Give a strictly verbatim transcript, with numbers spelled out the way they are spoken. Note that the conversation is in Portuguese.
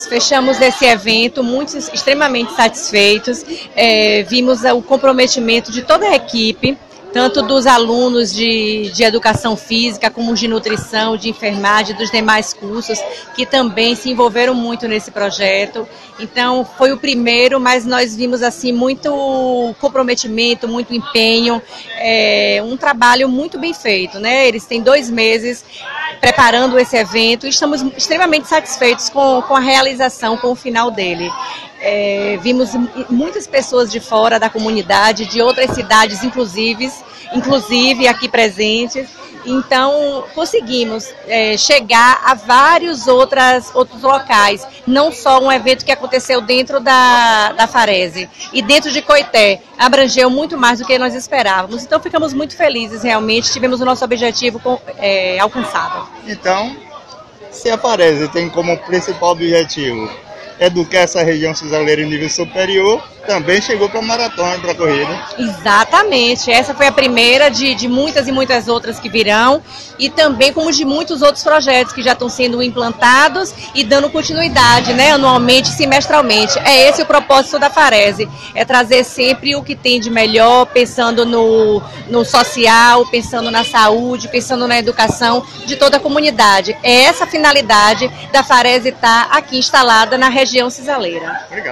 Fechamos esse evento muito, extremamente satisfeitos, é, vimos o comprometimento de toda a equipe, tanto dos alunos de, de educação física, como de nutrição, de enfermagem, dos demais cursos, que também se envolveram muito nesse projeto. Então, foi o primeiro, mas nós vimos assim muito comprometimento, muito empenho, é, um trabalho muito bem feito, né? Eles têm dois meses preparando esse evento e estamos extremamente satisfeitos com, com a realização, com o final dele. É, vimos muitas pessoas de fora da comunidade, de outras cidades, inclusive, inclusive aqui presentes. Então, conseguimos é, chegar a vários outras, outros locais, não só um evento que aconteceu dentro da, da Farese. E dentro de Coité, abrangeu muito mais do que nós esperávamos. Então, ficamos muito felizes, realmente, tivemos o nosso objetivo com, é, alcançado. Então, se a Farese tem como principal objetivo educar essa região cisaleira em nível superior, também chegou para a maratona, para a corrida. Exatamente, essa foi a primeira de, de muitas e muitas outras que virão, e também como de muitos outros projetos que já estão sendo implantados e dando continuidade, né, anualmente, semestralmente. É esse o propósito da Farese, é trazer sempre o que tem de melhor, pensando no, no social, pensando na saúde, pensando na educação de toda a comunidade. É essa a finalidade da Farese estar aqui instalada na região cisaleira. Obrigado.